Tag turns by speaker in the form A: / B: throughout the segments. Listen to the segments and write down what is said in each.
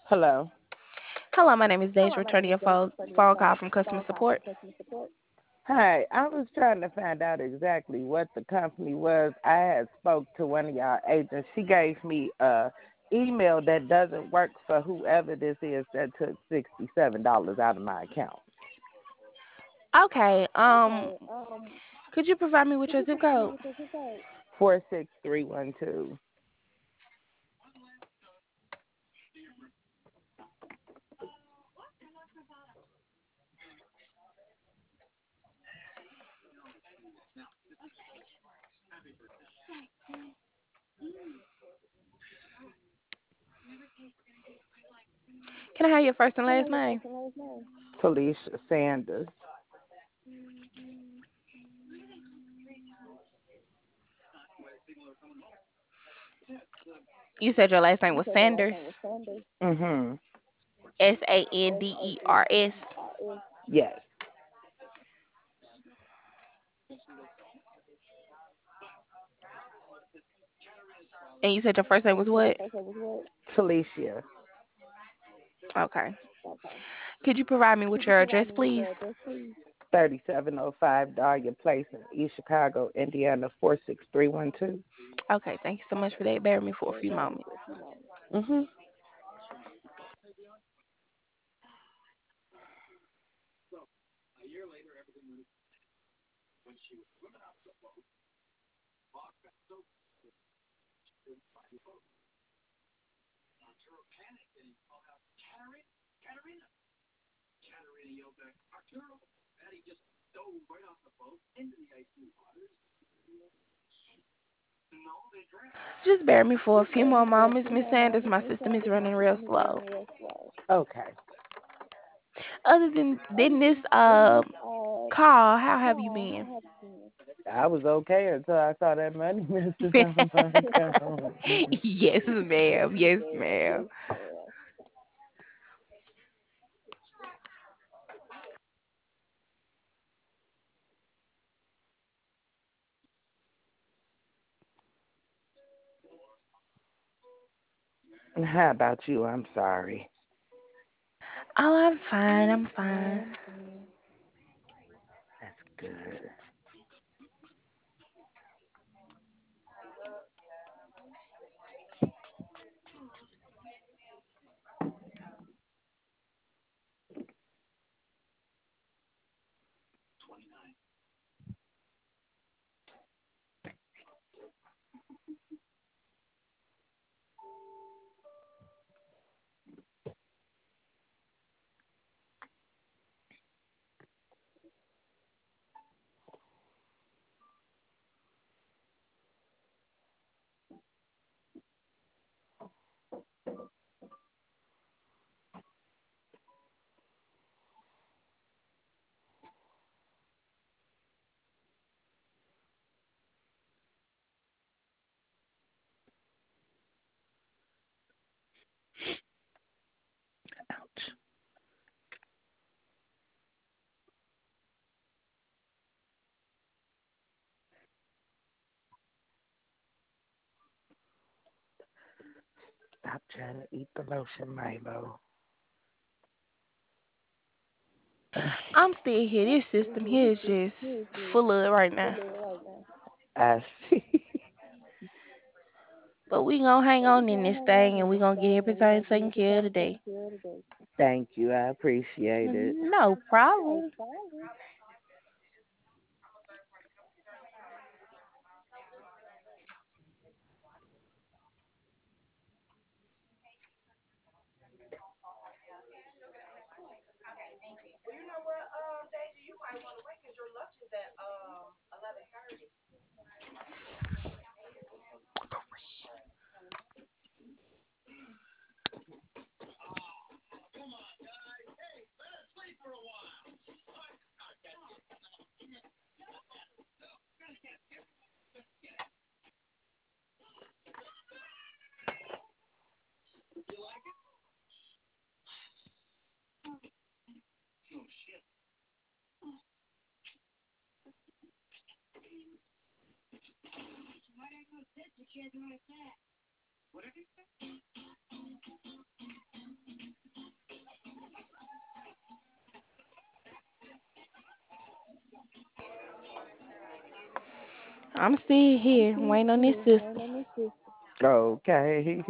A: Hello.
B: Hello, my name is Deja, returning your phone call from customer support.
A: Hi. I was trying to find out exactly what the company was. I had spoke to one of y'all agents. She gave me a email that doesn't work for whoever this is that took $67 out of my account.
B: Okay, could you provide me with your zip code?
A: 46312.
B: Can I have your first and last name?
A: Felicia Sanders.
B: You said your last name was Sanders.
A: Mhm.
B: Sanders.
A: Yes.
B: And you said your first name was what?
A: Felicia.
B: Okay. Could you provide me with your address, please?
A: 3705 Dahlia Place in East Chicago, Indiana 46312.
B: Okay, thank you so much for that. Bear with me for a few moments.
A: Mhm.
B: Just bear with me for a few more moments, Miss Sanders. My system is running real slow.
A: Okay.
B: Other than this call, how have you been?
A: I was okay until I saw that money message on my account.
B: Yes, ma'am. Yes, ma'am.
A: How about you? I'm sorry.
B: Oh, I'm fine. I'm fine.
A: That's good. Ouch. Stop trying to eat the lotion, Milo.
B: I'm still here. This system here is just full of it right now.
A: I see.
B: But we gonna hang on in this thing and we gonna get everything taken care of today.
A: Thank you. I appreciate it.
B: No problem. I'm still here waiting on this system.
A: Okay.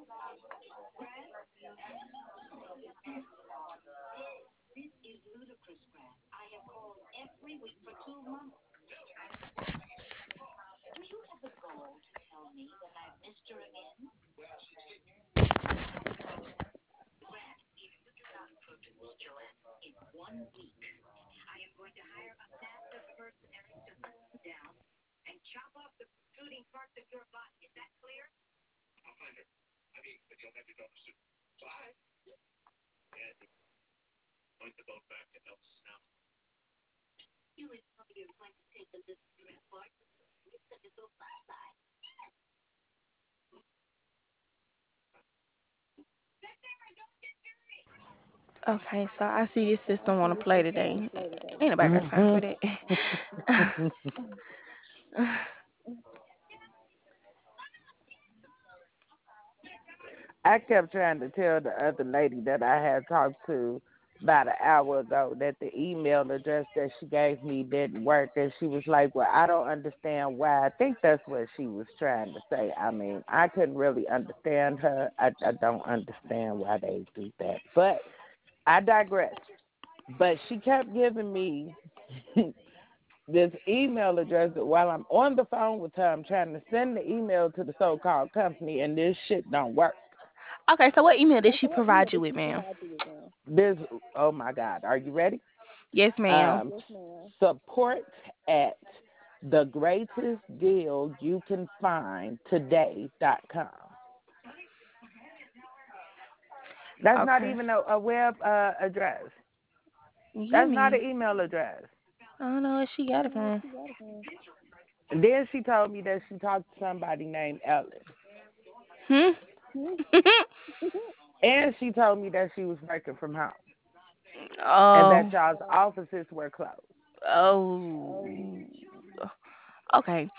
B: Okay, so I see this system want to play today. Ain't nobody got time for
A: Mhm.
B: that.
A: I kept trying to tell the other lady that I had talked to about an hour ago that the email address that she gave me didn't work, and she was like, "Well, I don't understand why." I think that's what she was trying to say. I mean, I couldn't really understand her. I don't understand why they do that, but I digress. But she kept giving me this email address that while I'm on the phone with her, I'm trying to send the email to the so-called company, and this shit don't work.
B: Okay, so what email did she provide you with, ma'am?
A: This, oh my God, are you ready?
B: Yes, ma'am.
A: Support at the greatest deal you can find today.com. That's not
B: Okay.
A: even a web address.
B: You
A: That's not
B: mean?
A: an email address.
B: I don't know where she got it from.
A: And then she told me that she talked to somebody named Ellen.
B: Hmm?
A: And she told me that she was working from home and that
B: Oh.
A: y'all's offices were closed.
B: Oh. Okay.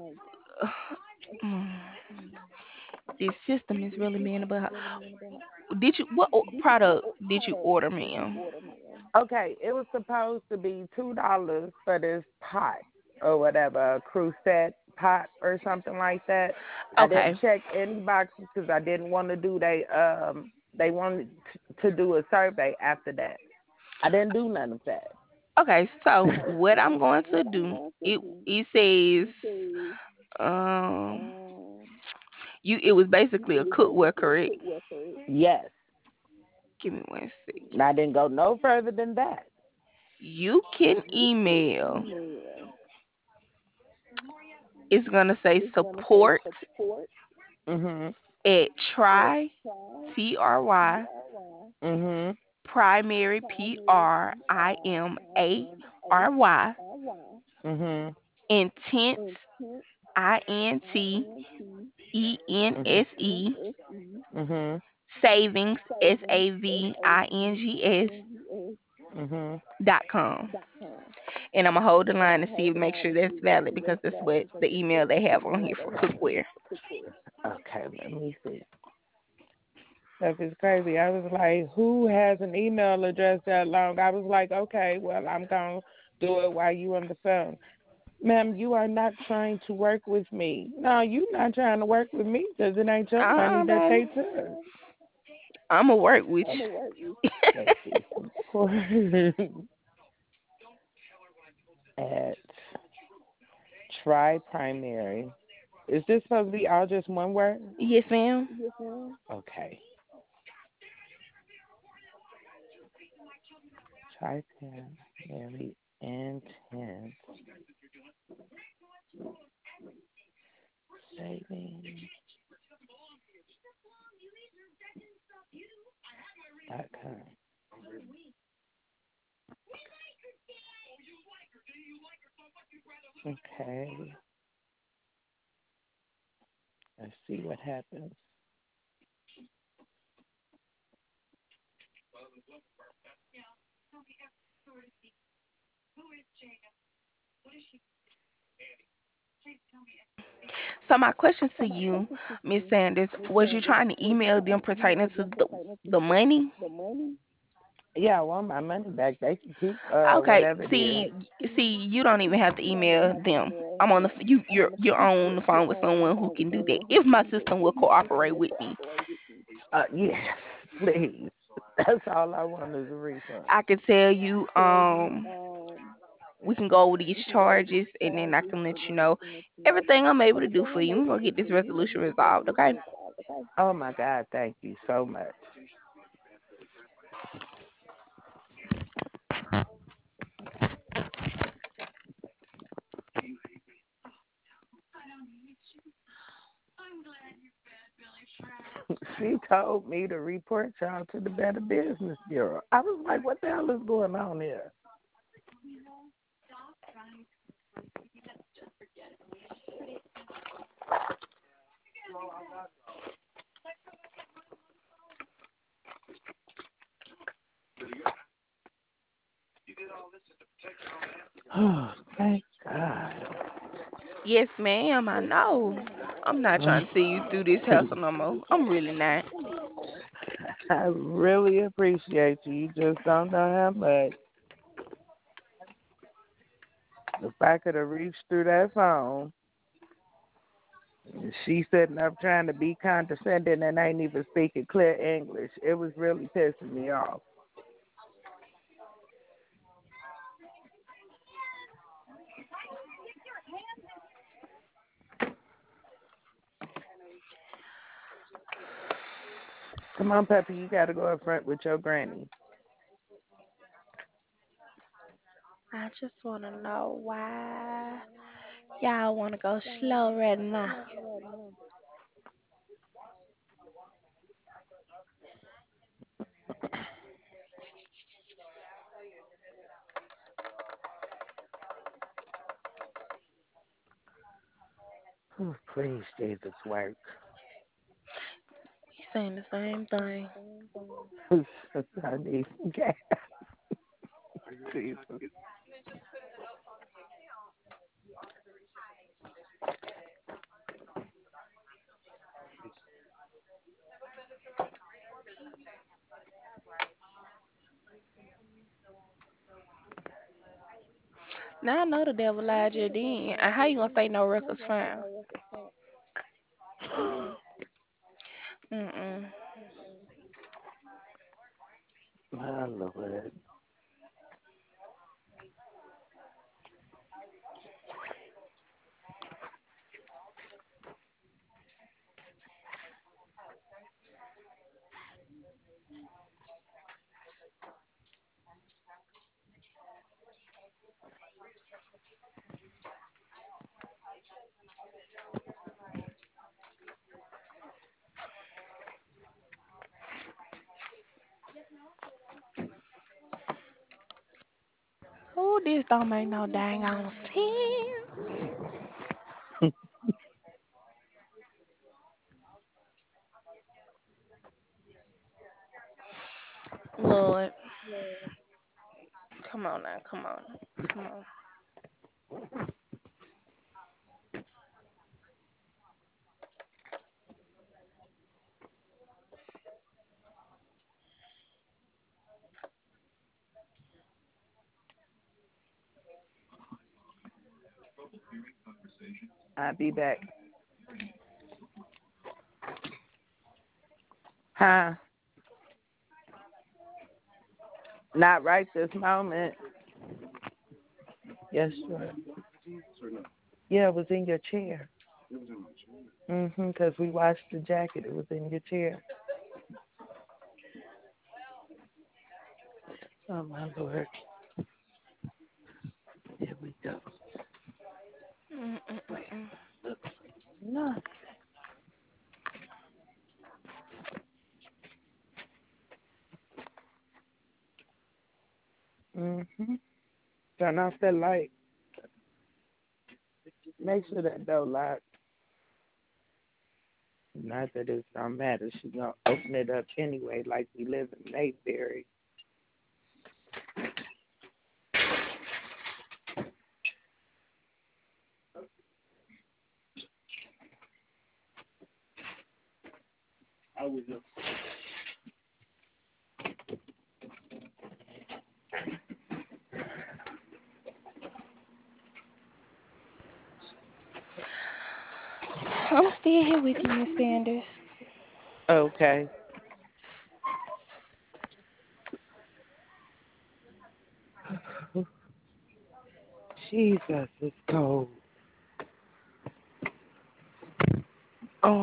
B: This system is really being about. Did you what product did you order, ma'am?
A: Okay, it was supposed to be $2 for this pot or whatever, a crusette pot or something like that. I didn't
B: Okay.
A: check any boxes because I didn't want to do they wanted to do a survey after that. I didn't do none of that.
B: Okay. So what I'm going to do? It says um you it was basically a cookware, correct?
A: Yes,
B: Give me one second.
A: and I didn't go no further than that.
B: You can email. It's gonna say support
A: Mhm.
B: at try
A: Mhm.
B: primary primary
A: Mhm.
B: intense
A: Mhm.
B: intense
A: Mhm.
B: savings savings
A: Mhm.
B: .com. And I'm gonna hold the line to see make sure that's valid because that's what the email they have on here for cookware.
A: Okay, let me see. Stuff is crazy. I was like, who has an email address that long? I was like, okay, well, I'm going to do it while you on the phone. Ma'am, you are not trying to work with me. No, you not trying to work with me because it ain't your money that
B: Baby,
A: they took.
B: I'm gonna work with you.
A: Let's see. Support at Try Primary. Is this supposed to be all just one word?
B: Yes, ma'am.
A: Okay. Try Primary Intense Savings.com. Okay. Let's see what happens.
B: So my question to you, Miss Sanders, was you trying to email them pertaining to the money?
A: Yeah, I want my money back. They can keep
B: Okay,
A: whatever it is.
B: see, you don't even have to email them. I'm on the you're on the phone with someone who can do that. If my system will cooperate with me,
A: Yes, please. That's all I want is a refund.
B: I can tell you. We can go over these charges, and then I can let you know everything I'm able to do for you. We're gonna get this resolution resolved, okay?
A: Oh my God, thank you so much. She told me to report y'all to the Better Business Bureau. I was like, what the hell is going on here? Oh, thank God.
B: Yes, ma'am. I know. I'm not trying to see you through this hassle no more. I'm really not.
A: I really appreciate you. You just don't know how much. If I could have reached through that phone, and she sitting up trying to be condescending and ain't even speaking clear English. It was really pissing me off. Come on, Peppy, you got to go up front with your granny.
B: I just want to know why y'all want to go slow right now.
A: Oh, please, Jesus, work.
B: He's saying the same thing.
A: I need some gas. Jesus.
B: Now I know the devil lied you then. And how you gonna say no records found? Mm-mm.
A: My Lord.
B: Oh, this don't make no dang on sense. Lord, come on now, come on, come on.
A: I'll be back. Huh? Not right this moment. Yes, sir. Yeah, it was in your chair. Because we washed the jacket. It was in your chair. Oh, my Lord. Here we go.
B: Mm-mm-mm-mm.
A: No. Turn off that light. Make sure that door locked. Not that it's don't matter. She gonna open it up anyway, like we live in Mayberry.
B: I'm still here with you, Miss Sanders.
A: Okay. Jesus, it's cold. Oh,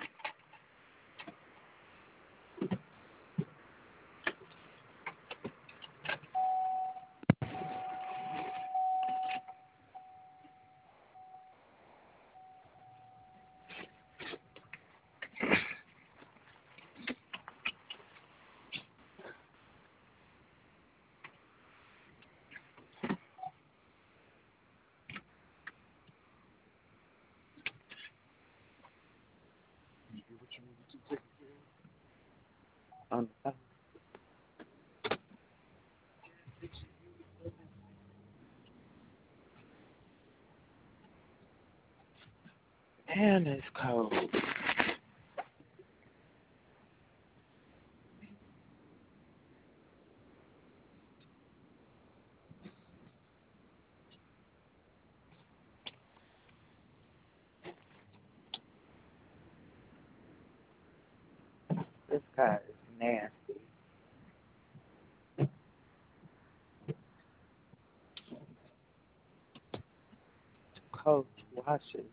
A: on the and it's cold. This guy is nasty. Cold to wash it.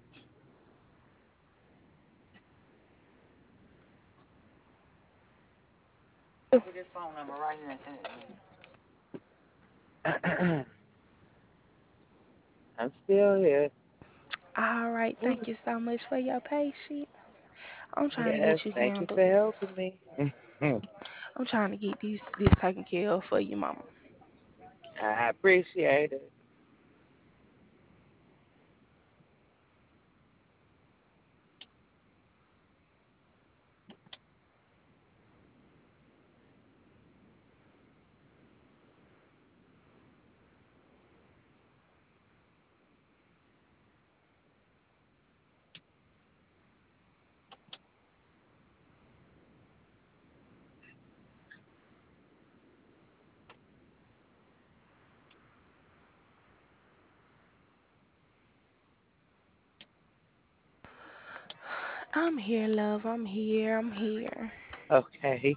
A: I'm still here.
B: All right, thank you so much for your patience. I'm trying to
A: Yes,
B: get you
A: thank you
B: handled.
A: for helping me.
B: I'm trying to get this taken care of for you, Mama.
A: I appreciate it.
B: I'm here, love. I'm here. I'm here.
A: Okay.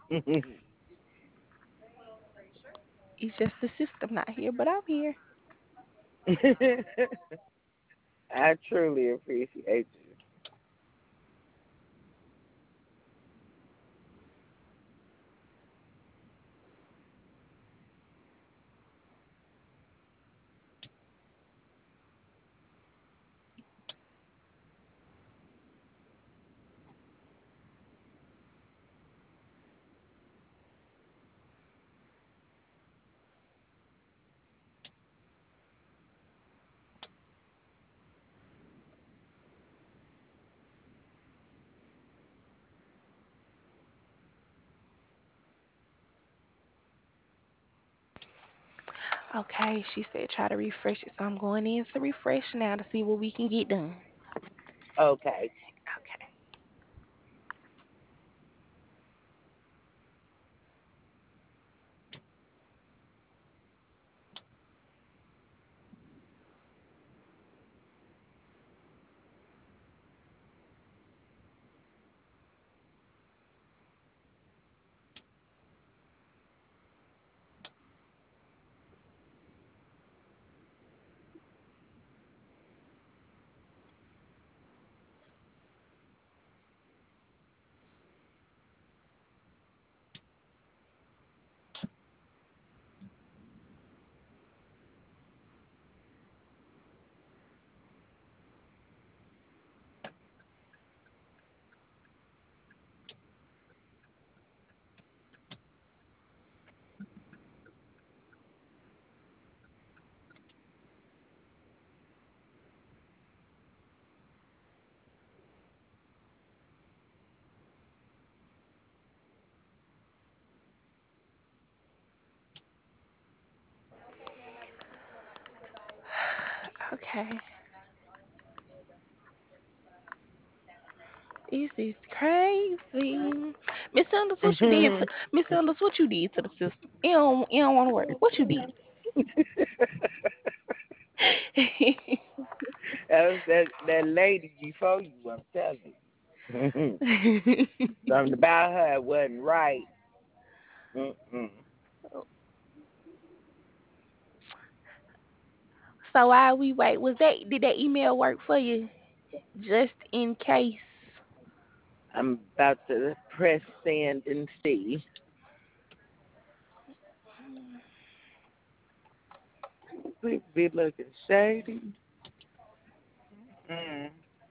B: It's just the system not here, but I'm here.
A: I truly appreciate you.
B: Okay, she said try to refresh it, so I'm going in to refresh now to see what we can get done.
A: Okay.
B: Okay. Okay. This is crazy. Miss Sanders, what you did to Miss Sanders, what you did to the system? You don't want to work. What you did?
A: That was that lady before you, I'm telling you. Something about her wasn't right. Mm-mm.
B: So while we wait, did that email work for you? Just in case.
A: I'm about to press send and see. We be looking shady. Mm.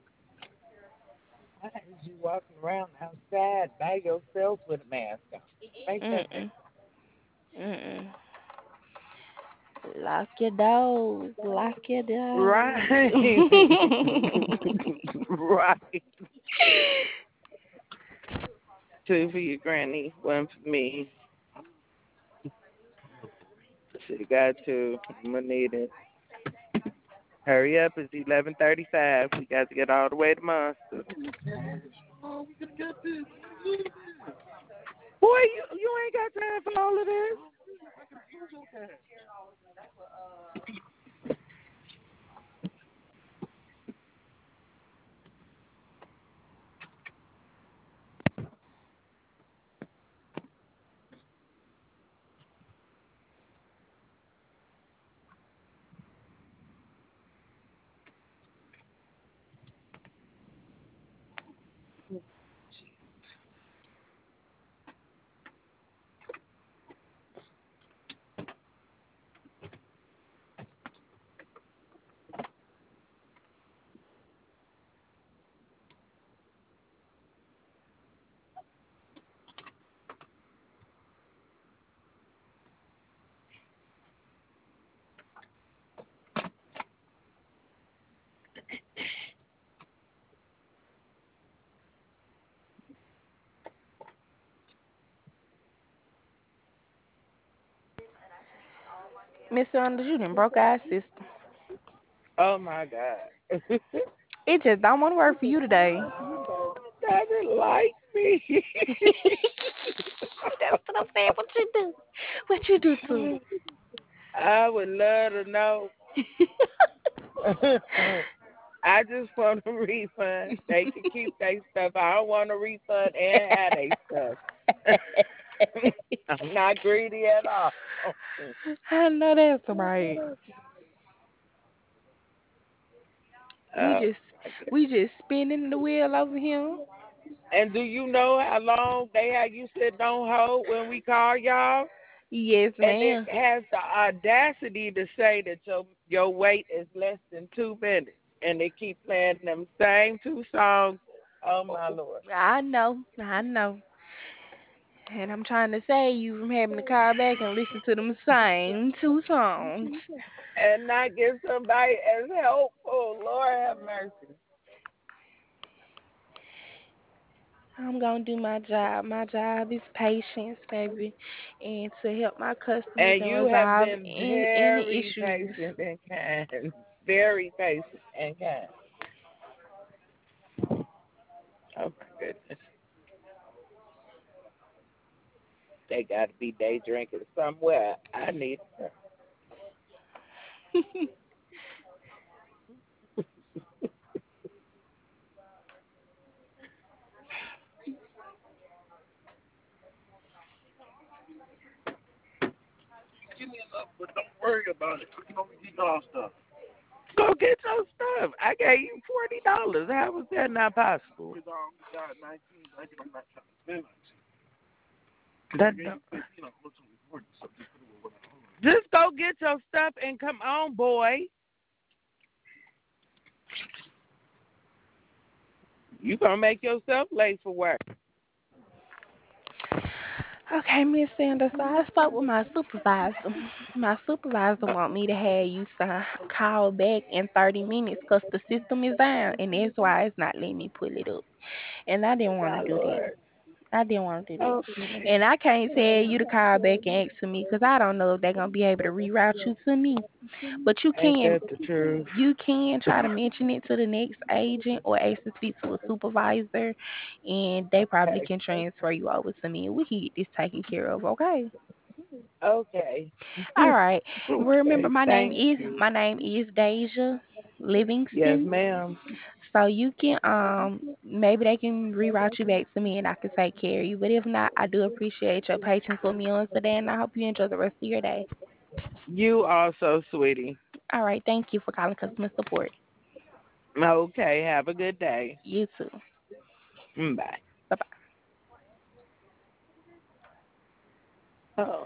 A: Why is you walking around outside by yourself with a mask on? Make that make
B: Mm-mm. Mm-mm. Lock your doors. Lock your doors.
A: right. Right. Two for your granny, one for me. She got two. I'm gonna need it. Hurry up! It's 11:35. We got to get all the way to Monster. Boy, you ain't got time for all of this.
B: Miss Sanders, you done broke our system.
A: Oh my God.
B: It just don't want to work for you today.
A: Doesn't like me.
B: That's what I'm saying. What you do? What you do to
A: I would love to know. I just want a refund. They can keep their stuff. I don't want a refund and have their stuff. I'm not greedy at all.
B: I know that's right. We
A: Oh,
B: just we just spinning the wheel over here.
A: and do you know how long they had you sitting on hold when we call y'all?
B: Yes,
A: And it
B: ma'am.
A: has the audacity to say that your wait is less than 2 minutes, and they keep playing them same two songs. Oh my lord!
B: I know. I know. And I'm trying to save you from having to call back and listen to them same two songs.
A: And not get somebody as helpful. Lord have mercy.
B: I'm gonna do my job. My job is patience, baby, and to help my customers
A: And
B: and
A: you have
B: resolve
A: been
B: any
A: very
B: issues.
A: patient and kind. Very patient and kind. Oh my goodness. They got to be day drinking somewhere. I need her. Give me enough, but don't worry about it. You know, we need all stuff. Go get your stuff. I gave you $40. How was that not possible? Because I only got 19. I get I'm not trying to spend 19. That don't, you know, what's only 40, so just go get your stuff and come on, boy. You gonna make yourself late for work.
B: Okay, Miss Sanders. So I spoke with my supervisor. My supervisor want me to have you call back in 30 minutes because the system is down, and that's why it's not letting me pull it up. And I didn't want to
A: My
B: do that.
A: lord.
B: I didn't want to do that.
A: Okay.
B: And I can't tell you to call back and ask for me because I don't know if they're gonna be able to reroute you to me. But
A: Ain't that the truth?
B: you can try to mention it to the next agent or ask to speak to a supervisor, and they probably
A: Okay.
B: can transfer you over to me, and we can get this taken care of. Okay.
A: Okay.
B: All right. Remember,
A: Okay. Thank you.
B: my name is Deja
A: Yes,
B: Livingston.
A: ma'am.
B: So you can maybe they can reroute you back to me and I can take care of you. But if not, I do appreciate your patience with me on today and I hope you enjoy the rest of your day.
A: You also, sweetie.
B: All right, thank you for calling customer support.
A: Okay. Have a good day.
B: You too.
A: Bye.
B: Bye bye.
A: Oh.